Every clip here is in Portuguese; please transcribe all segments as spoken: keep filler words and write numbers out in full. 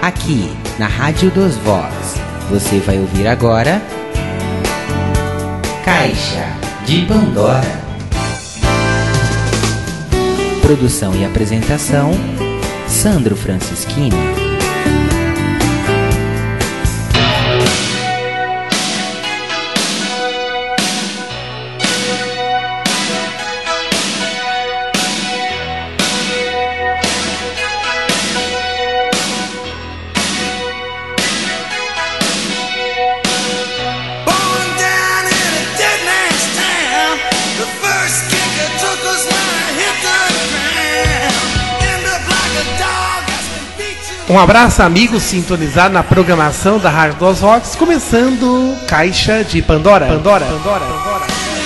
aqui na Rádio dos Voz. Você vai ouvir agora Caixa de Pandora. Produção e apresentação Sandro Francischini. Um abraço, amigos, sintonizado na programação da Rádio dos Rocks, começando Caixa de Pandora. Pandora, Pandora, Pandora.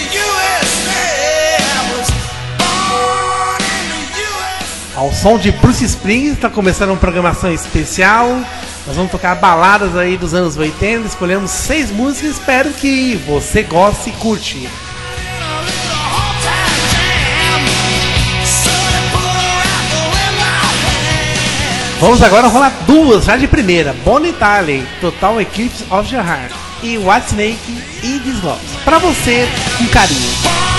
Ao som de Bruce Springsteen, está começando uma programação especial. Nós vamos tocar baladas aí dos anos oitenta, escolhemos seis músicas, espero que você goste e curte. Vamos agora rolar duas, já de primeira. Bonnie Tyler, Total Eclipse of Your Heart, e Whitesnake e This Love. Pra você, com carinho.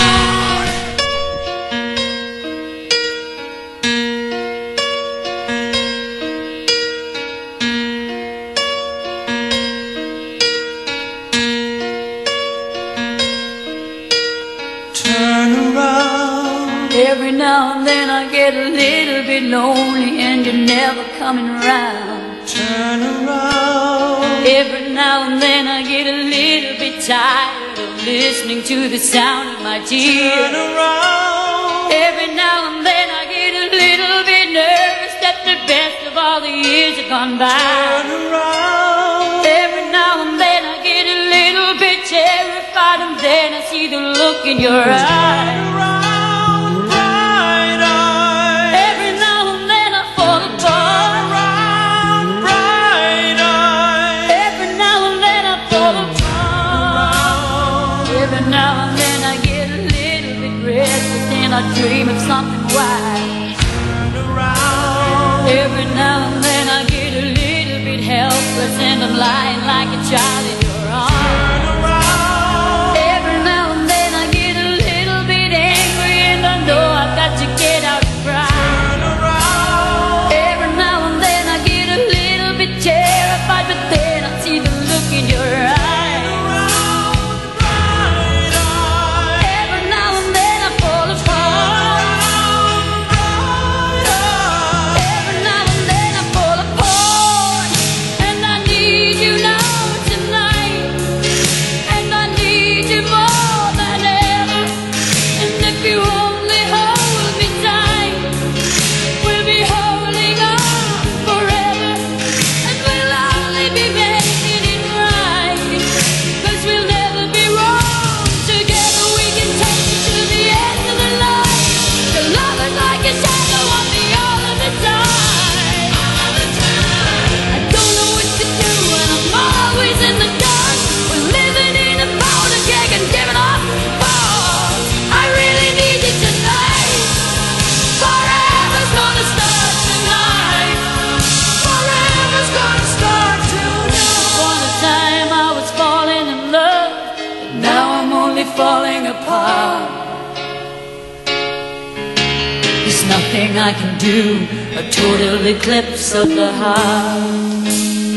Every now and then I get a little bit lonely and you're never coming around. Turn around. Every now and then I get a little bit tired of listening to the sound of my tears. Turn around. Every now and then I get a little bit nervous that the best of all the years have gone by. Turn around. Every now and then I get a little bit terrified and then I see the look in your eyes. Turn around. I dream of something wild. Turn around. Every now and then I get a little bit helpless and I'm lying like a child in your arms. Turn around. Every now and then I get a little bit angry and I know I've got to get out and cry. Turn around. Every now and then I get a little bit terrified, but then I see the look in your eyes. Falling apart. There's nothing I can do, a total eclipse of the heart.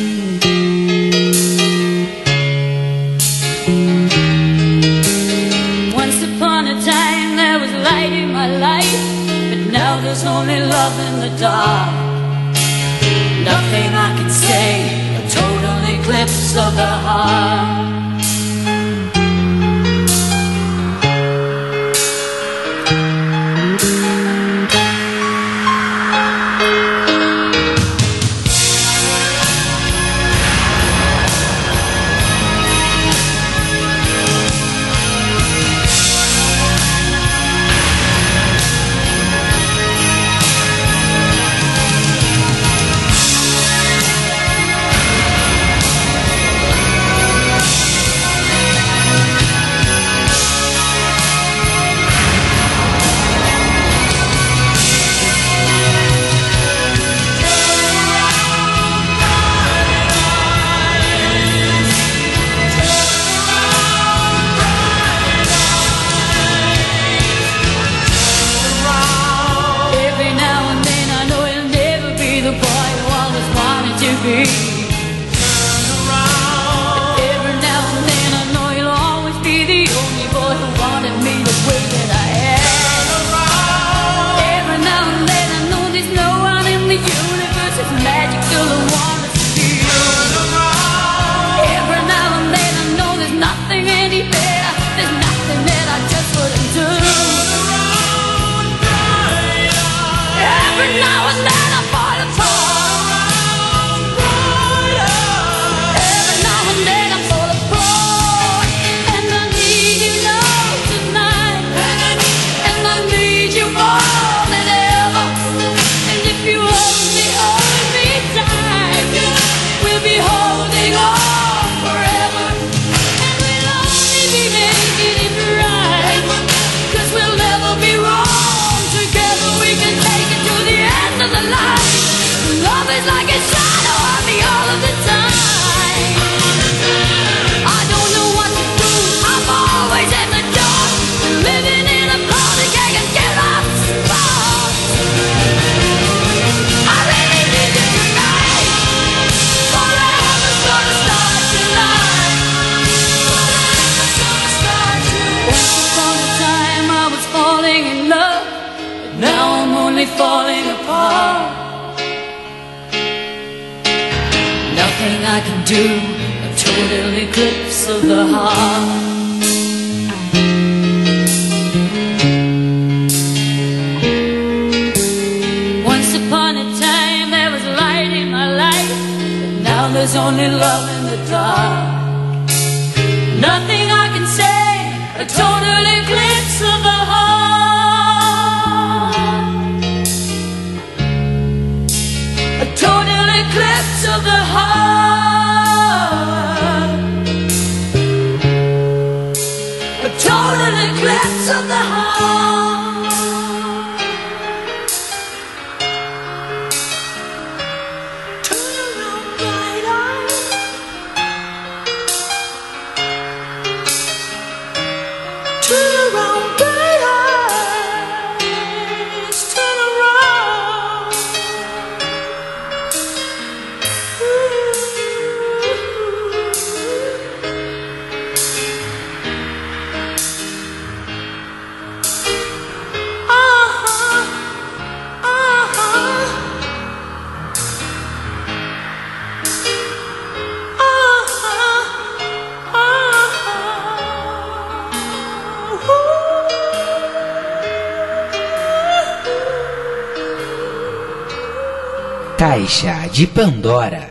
Once upon a time there was light in my life, but now there's only love in the dark. Nothing I can say, a total eclipse of the heart. the light. Love is like a shadow on me all of the time. I don't know what to do, I'm always in the dark, living in a closet, can't get off spot. I really need you tonight. Forever's gonna start tonight. Forever's gonna start tonight. Once upon a time I was falling in love, but now I'm only falling apart. Nothing I can do, a total eclipse of the heart. Once upon a time there was light in my life, but now there's only love in the dark. Nothing I can say, a total eclipse of the heart. A total eclipse of the heart. A total eclipse of the heart. Turn around, bright eyes. Turn around, bright eyes. Turn around. Caixa de Pandora.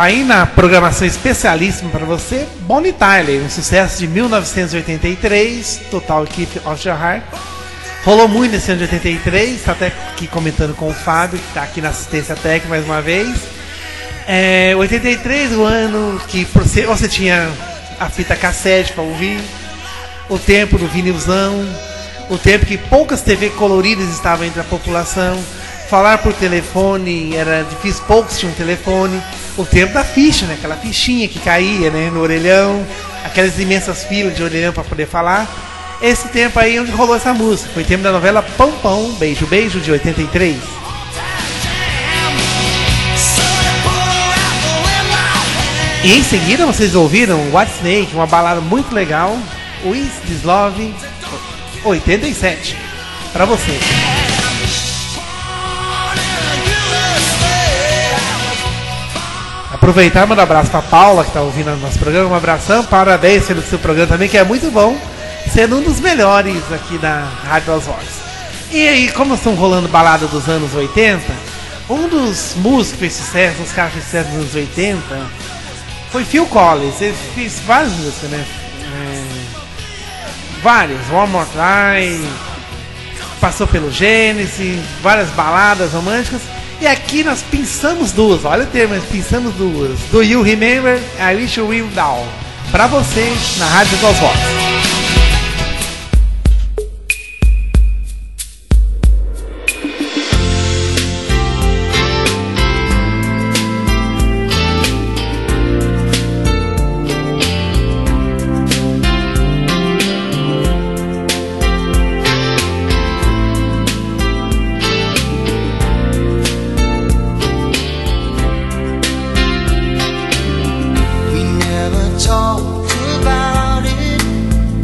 aí na programação especialíssima para você, Bonnie Tyler, um sucesso de mil novecentos e oitenta e três, Total Eclipse of Your Heart. Rolou muito nesse ano de oitenta e três, tá até aqui comentando com o Fábio, que tá aqui na assistência técnica mais uma vez. É, oitenta e três, o ano que você, você tinha a fita cassete para ouvir, o tempo do vinilzão, o tempo que poucas T V coloridas estavam entre a população, falar por telefone era difícil, poucos tinham telefone, o tempo da ficha, né? Aquela fichinha que caía, né, no orelhão, aquelas imensas filas de orelhão para poder falar. Esse tempo aí onde rolou essa música, foi o tempo da novela Pão Pão, Beijo Beijo, de oitenta e três. E em seguida vocês ouviram White Snake, uma balada muito legal, Is This Love, oitenta e sete, pra você. Aproveitar e mandar um abraço pra Paula, que tá ouvindo o nosso programa, um abração, parabéns pelo seu programa também, que é muito bom, sendo um dos melhores aqui na Rádio das Vozes. E aí, como estão rolando balada dos anos oitenta, um dos músicos que fez sucesso, os caras que fizeram sucesso nos anos oitenta, foi Phil Collins. Ele fez várias músicas, né? É, várias, One More Time, passou pelo Genesis, várias baladas românticas. E aqui nós pensamos duas, olha o termo, nós pensamos duas. Do You Remember? I Wish You Will Down. Pra você, na Rádio das Vozes. Talked about it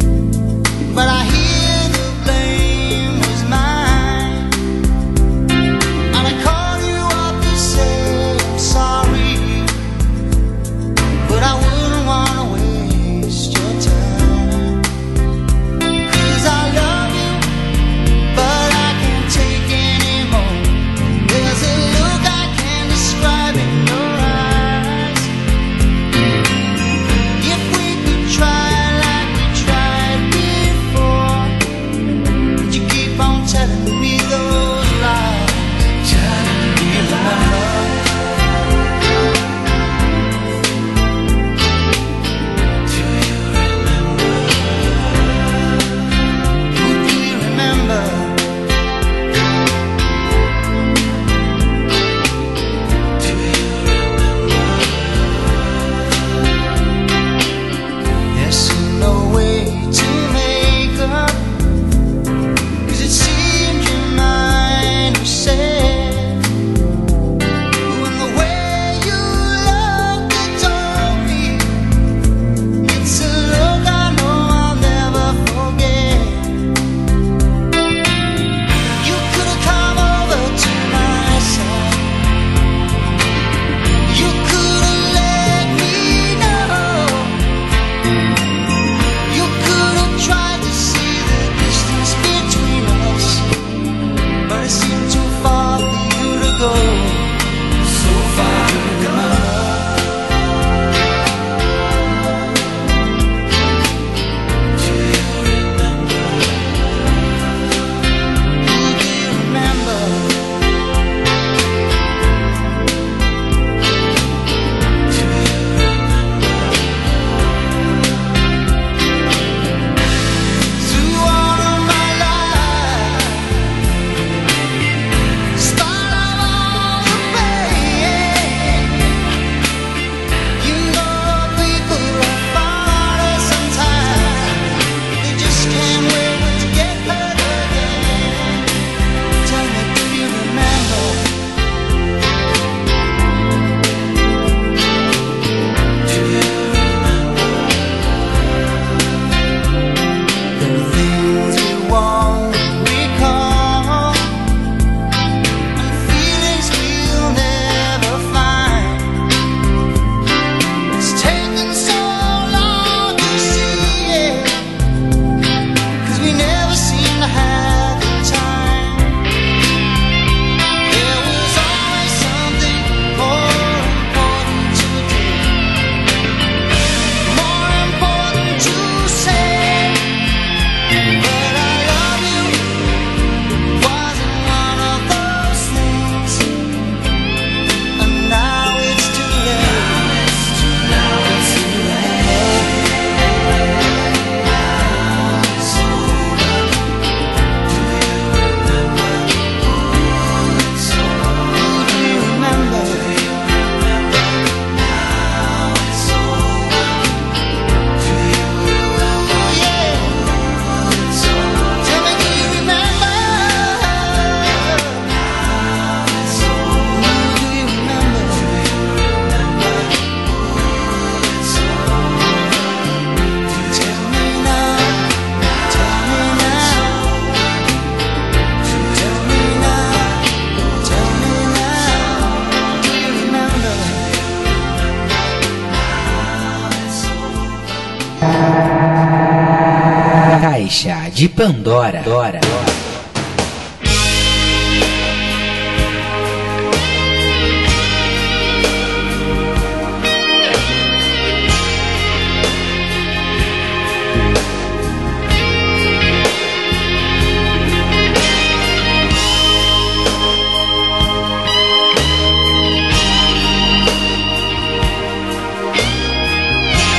Caixa de Pandora. Dora.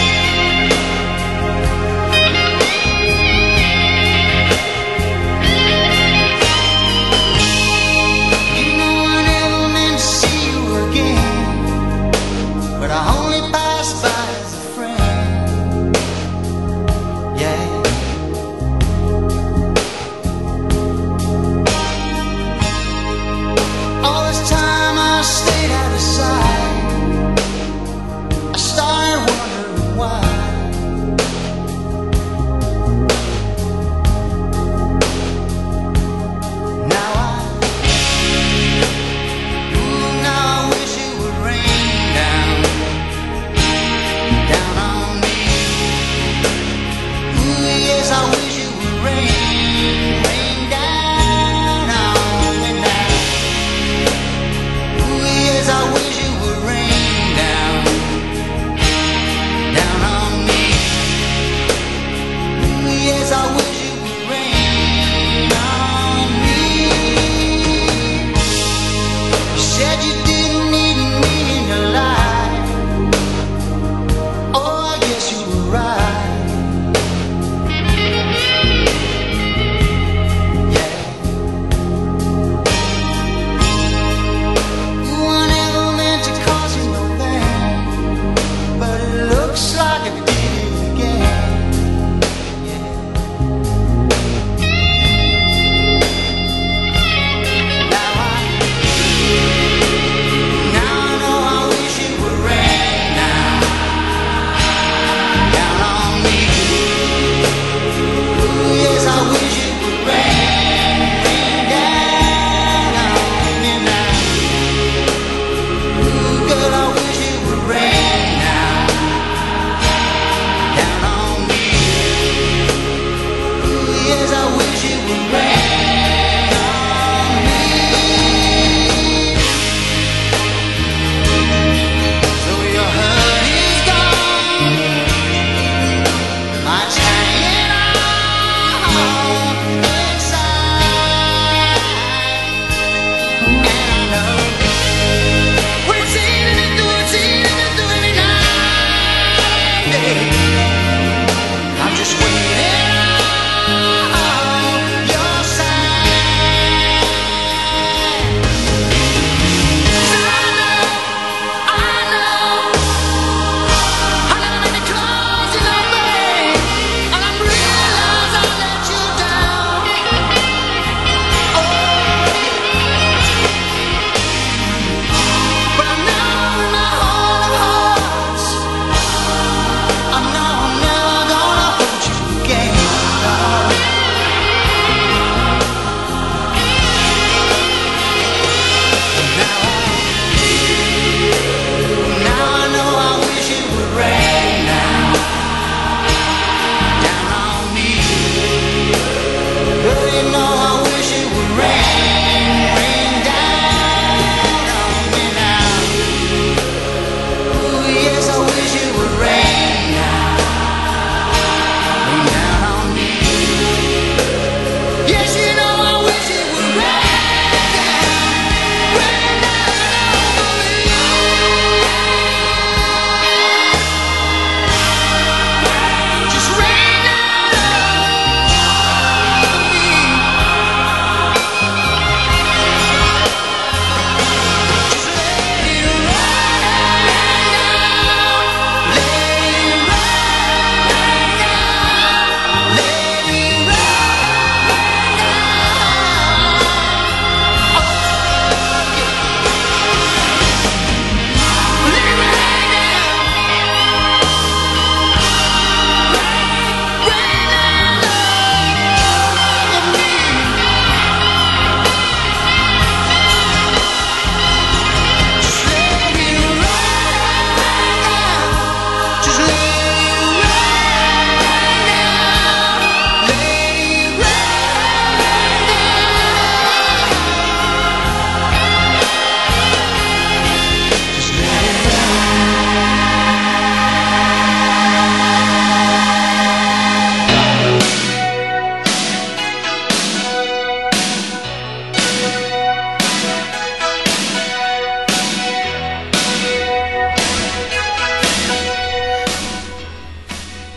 Thank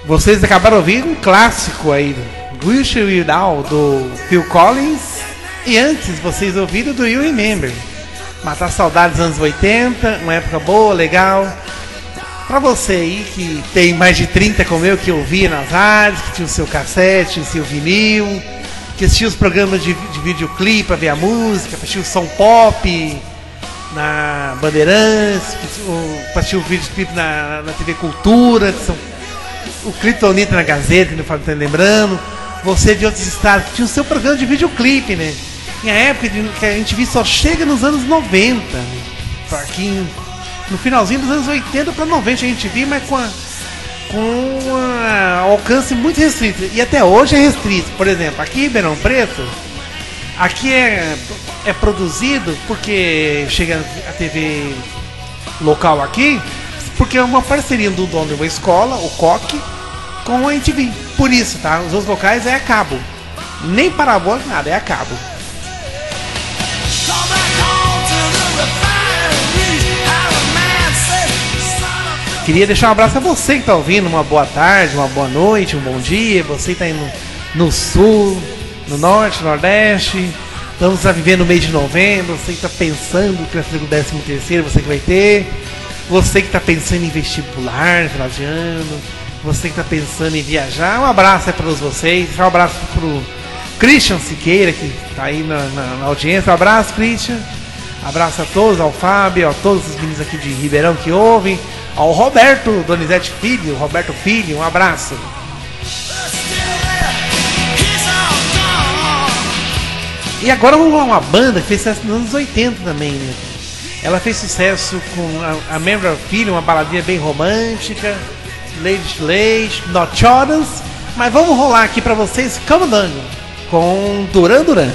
Vocês acabaram ouvindo um clássico aí, Wish You Will Now, do Phil Collins. E antes vocês ouviram do You Remember. Matar saudades dos anos oitenta, uma época boa, legal. Pra você aí que tem mais de trinta como eu, que ouvia nas rádios, que tinha o seu cassete, o seu vinil, que assistia os programas de, de videoclipe pra ver a música, pra assistir o som pop na Bandeirantes, pra assistir o videoclipe na, na T V Cultura, que são, o Kryptonita na Gazeta, que não falo, tá lembrando. Você de outros estados, que tinha o seu programa de videoclipe, né? Em a época de, que a gente viu só chega nos anos noventa, né? Aqui no finalzinho dos anos oitenta para noventa a gente viu, mas com a, com um alcance muito restrito. E até hoje é restrito. Por exemplo, aqui em Ribeirão Preto, aqui é, é produzido porque chega a T V local aqui, porque é uma parceria do dono de uma escola, o Coque, com a M T V. Por isso, tá? Os outros locais é a cabo. Nem parabólico, nada, é a cabo. Queria deixar um abraço a você que está ouvindo, uma boa tarde, uma boa noite, um bom dia. Você que está indo no sul, no norte, no nordeste. Estamos a viver no mês de novembro. Você que está pensando que vai fazer o décimo terceiro, você que vai ter. Você que está pensando em vestibular no final de ano. Você que está pensando em viajar. Um abraço aí para todos vocês. Um abraço para o Christian Siqueira, que está aí na, na, na audiência. Um abraço, Christian. Abraço a todos, ao Fábio, a todos os meninos aqui de Ribeirão que ouvem. Ao Roberto Donizete Filho, Roberto Filho, um abraço. E agora vamos lá, uma banda que fez sucesso nos anos oitenta também, né? Ela fez sucesso com a, a Membra Filho, uma baladinha bem romântica, Lady Lady, Not Choras. Mas vamos rolar aqui pra vocês Camundanga com Duran Duran.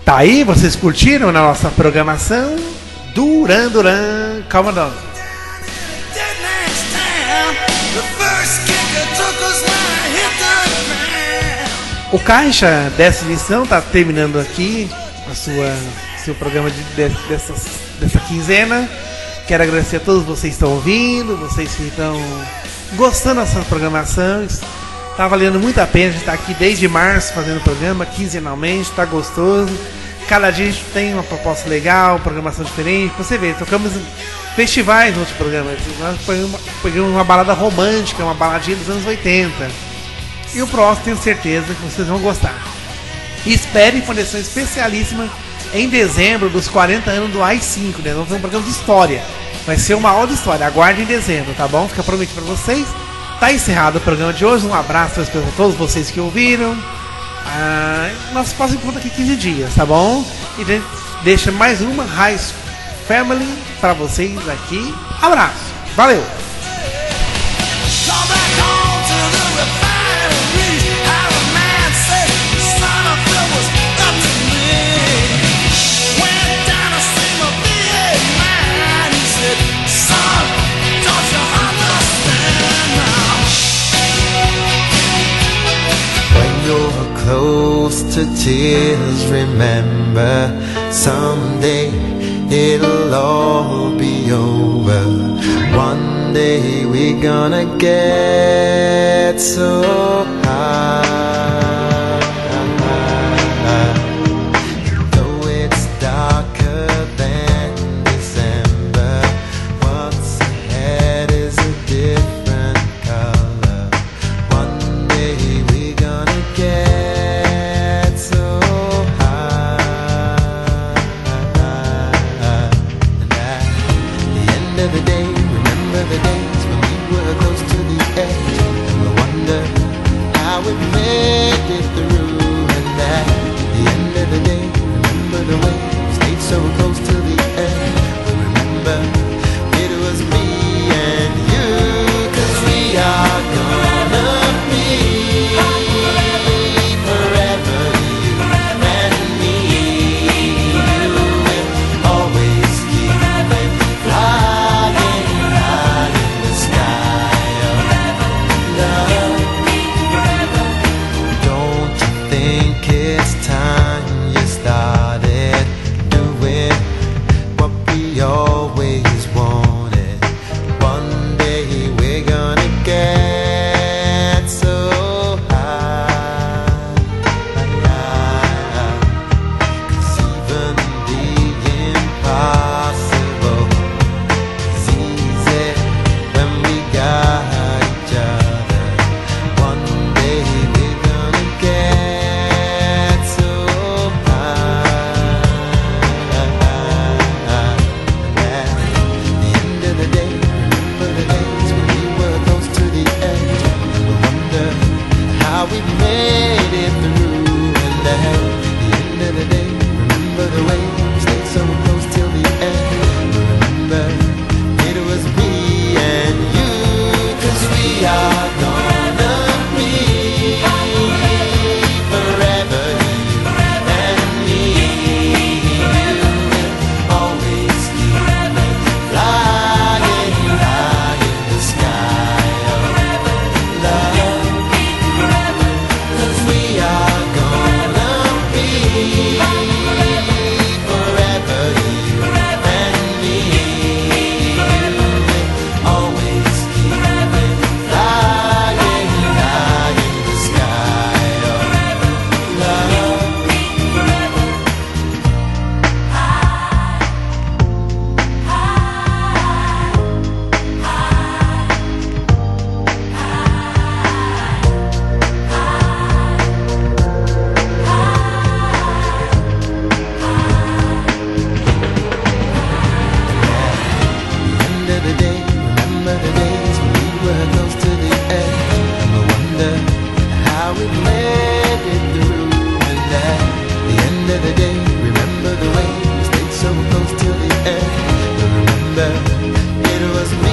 Tá aí, vocês curtiram na nossa programação? Duran Duran, calma não. O Caixa dessa edição tá terminando aqui a sua seu programa de, de, dessa, dessa quinzena. Quero agradecer a todos vocês que estão ouvindo, vocês que estão gostando dessa programação. Tá valendo muito a pena, a gente tá aqui desde março fazendo o programa quinzenalmente, tá gostoso. Cada dia a gente tem uma proposta legal, programação diferente. Pra você ver, tocamos em festivais no outro programa. Nós pegamos uma balada romântica, uma baladinha dos anos oitenta. E o próximo tenho certeza que vocês vão gostar. E esperem uma edição especialíssima em dezembro dos quarenta anos do A I cinco, né? Nós vamos ter um programa de história. Vai ser uma aula de história. Aguardem em dezembro, tá bom? Fica prometido pra vocês. Tá encerrado o programa de hoje. Um abraço para todos vocês que ouviram. Ah, nosso próximo encontro aqui quinze dias, tá bom? E a gente deixa mais uma High Family pra vocês aqui. Abraço. Valeu! Close to tears, remember someday it'll all be over. One day we're gonna get so high. Though it's darker than December, what's ahead is a different color. One day we're gonna get the day, remember the days when we were close to the edge, and we wonder how we made it through. And at the end of the day, remember the way we stayed so close to the edge. We remember it was me and you, 'cause we are gonna be forever, you and me. You will always keep flying high in the sky of love. Don't you think it's time you started doing what we always wanted? One day we're gonna get so high, 'cause even the impossible is easy when we got each other. One day we're gonna get so high. And at the end of the day, remember the days when we were close to the edge, and we wonder how we made it through. And at the end of the day, remember the way we stayed so close till the end. Remember it was me and you, 'cause we are gonna be forever, you and me. You will always keep flying high in the sky of love. 'Cause we are gonna be forever, you and me. You will always keep flying high in the sky of love. End of the day, remember the days when we were close to the edge, and we wonder how we made it through. And at the end of the day, remember the way we stayed so close till the end. But remember, it was me